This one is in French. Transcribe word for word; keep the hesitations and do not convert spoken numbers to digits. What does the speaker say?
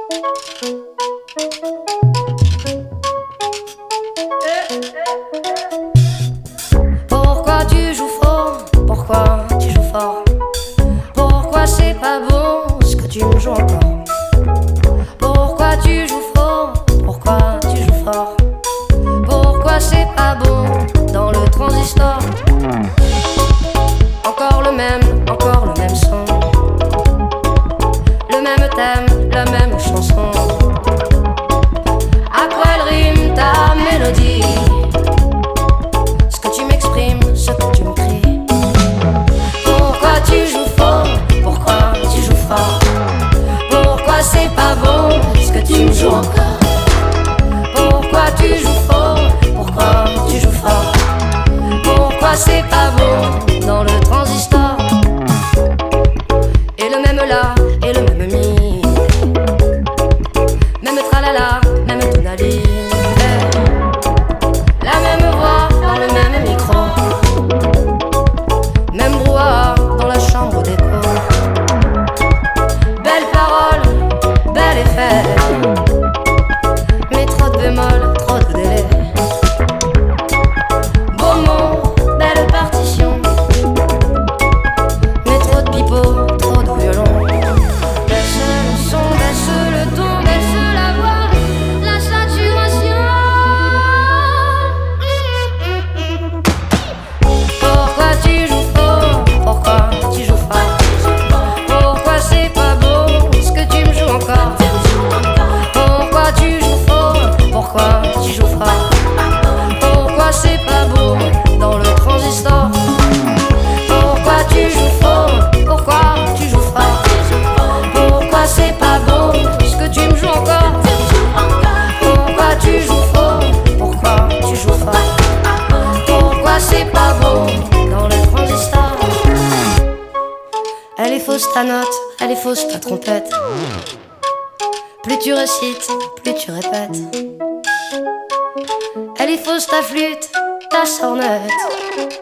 Pourquoi tu joues faux? Pourquoi tu joues fort? Pourquoi c'est pas bon ce que tu me joues encore? Pourquoi tu joues faux? Pourquoi tu joues fort? Pourquoi c'est pas bon dans le transistor? Encore le même, encore le même son, le même thème, la même chanson. À quoi elle rime ta mélodie? Ce que tu m'exprimes, ce que tu me cries. Pourquoi tu joues faux? Pourquoi tu joues fort? Pourquoi c'est pas bon ce que tu me joues encore? Pourquoi tu joues faux? Pourquoi tu joues fort? Pourquoi c'est pas bon dans le transistor? Et le même là, et le même mi, même tralala, même tonalité, la même voix dans le même micro, même brouhaha dans la chambre d'écho. Belle parole, bel effet, mais trop de bémol, trop de délai. Beau mot, belle partition, mais trop de pipeau, trop de violon. Baisse le son, baisse le ton, baisse la voix, la saturation. Pourquoi tu joues faux? Pourquoi tu joues fort? Pourquoi c'est pas beau ce que tu me joues encore? Pourquoi tu joues faux? Pourquoi tu joues fort? Pourquoi c'est pas beau dans le transistor? Pourquoi tu joues faux? Pourquoi tu joues fort? Pourquoi c'est pas beau ce que tu me joues encore? Pourquoi tu joues faux? Pourquoi tu joues fort? Pourquoi c'est pas beau dans le transistor? Elle est fausse ta note, elle est fausse ta trompette. Plus tu récites, plus tu répètes. Elle est fausse ta flûte, ta sornette.